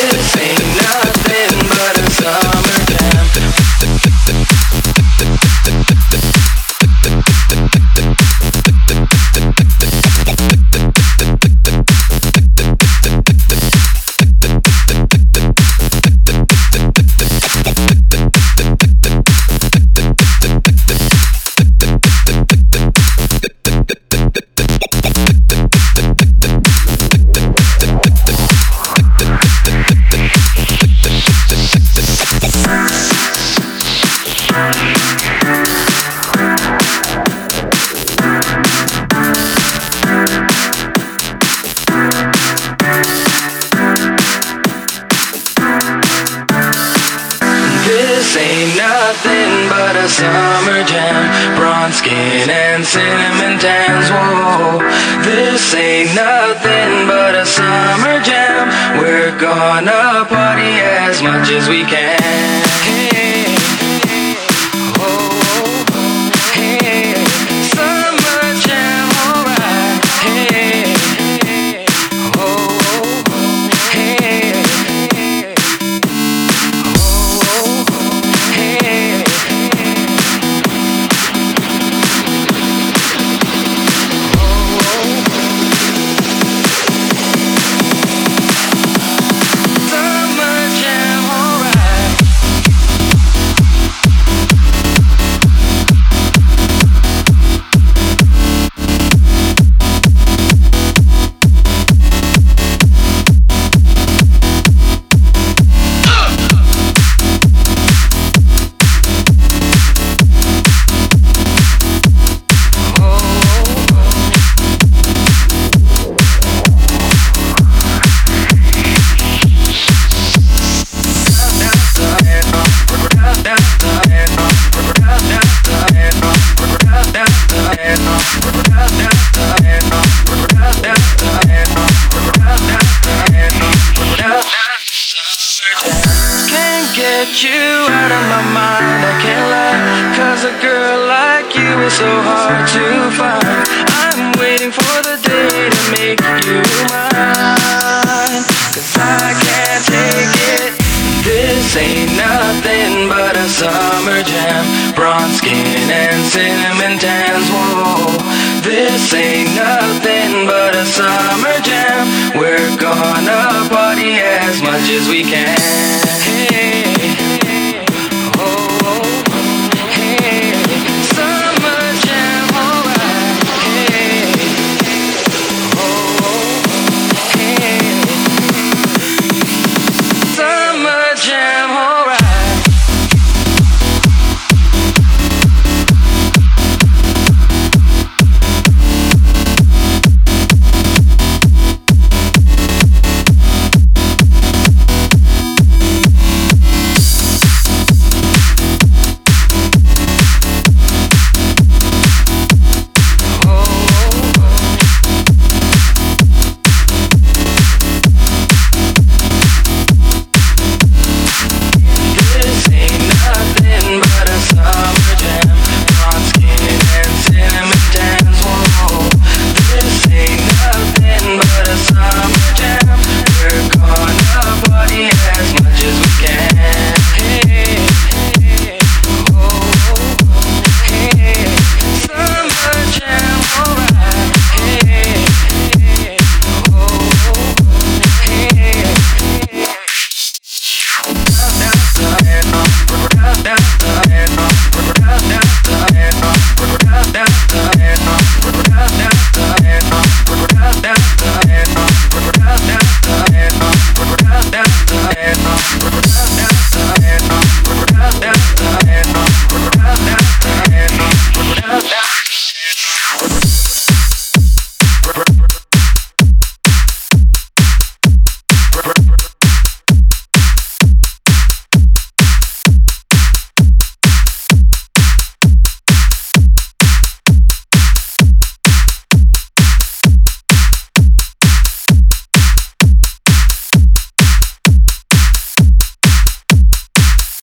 This ain't nothing but a summer jam. This ain't nothing but a summer jam. Bronze skin and cinnamon tans, whoa. This ain't nothing but a summer jam. We're gonna party as much as we can. Hey, oh, hey, summer jam, alright. Hey, oh, hey. Can't get you out of my mind, I can't lie. Cause a girl like you is so hard to find. I'm waiting for the day to make you mine. Cause I can't take it. This ain't nothing but a summer jam. Bronze skin and cinnamon tans, whoa. This ain't nothing but a summer jam. We're gonna party as much as we can.